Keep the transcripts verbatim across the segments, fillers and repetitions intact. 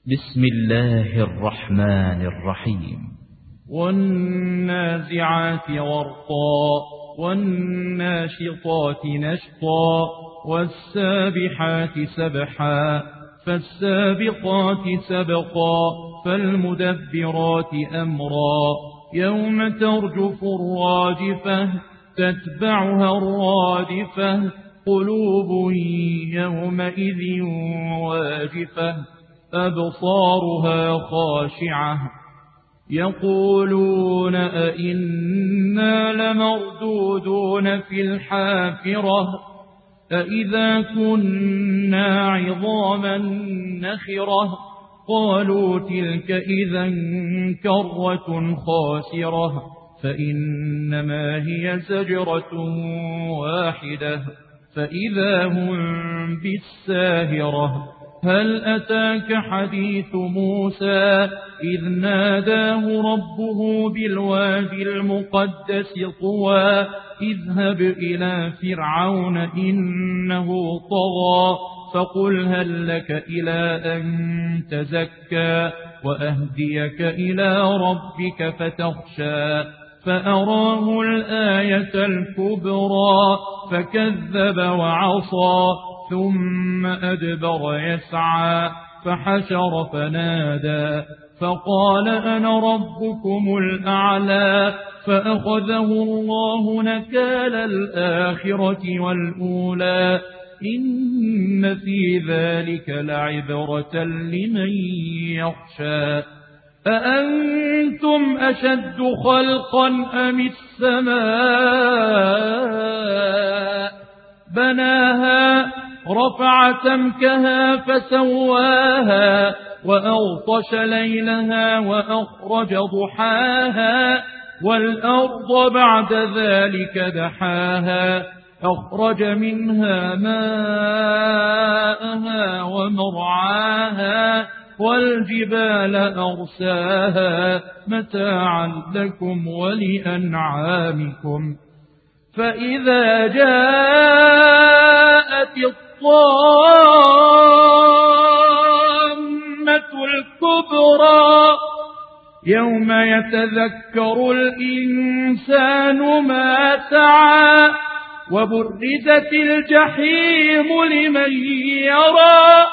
بسم الله الرحمن الرحيم. والنازعات غرقا والناشطات نشطا والسابحات سبحا فالسابقات سبقا فالمدبرات أمرا يوم ترجف الراجفة تتبعها الرادفة قلوب يومئذ واجفة أبصارها خاشعة يقولون أئنا لمردودون في الحافرة أئذا كنا عظاما نخرة قالوا تلك إذا كرة خاسرة فإنما هي زجرة واحدة فإذا هم بالساهرة هل أتاك حديث موسى إذ ناداه ربه بالوادي المقدس طوى اذهب إلى فرعون إنه طغى فقل هل لك إلى أن تزكى وأهديك إلى ربك فتخشى فأراه الآية الكبرى فكذب وعصى ثم أدبر يسعى فحشر فنادى فقال أنا ربكم الأعلى فأخذه الله نكال الآخرة والأولى إن في ذلك لعبرة لمن يخشى أأنتم أشد خلقا أم السماء بناها رفع سمكها فسواها وأغطش ليلها وأخرج ضحاها والأرض بعد ذلك دحاها أخرج منها ماءها ومرعاها والجبال أرساها متاعا لكم ولأنعامكم فإذا جاءت الطامة الكبرى يوم يتذكر الإنسان ما سعى وبرزت الجحيم لمن يرى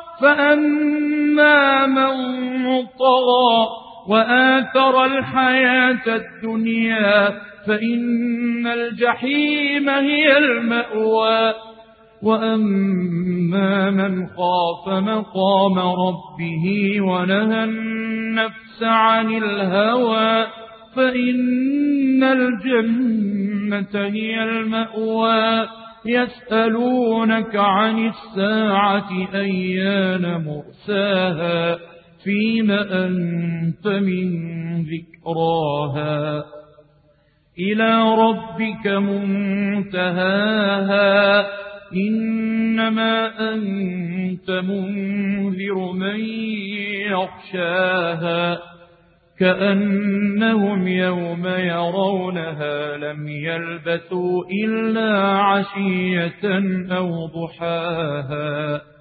فأما من طغى وآثر الحياة الدنيا فإن الجحيم هي المأوى وأما من خاف مقام ربه ونهى النفس عن الهوى فإن الجنة هي المأوى يسألونك عن الساعة أيان مرساها فيم أنت من ذكراها إلى ربك منتهاها إنما أنت منذر من يخشاها كأنهم يوم يرونها لم يلبثوا إلا عشية أو ضحاها.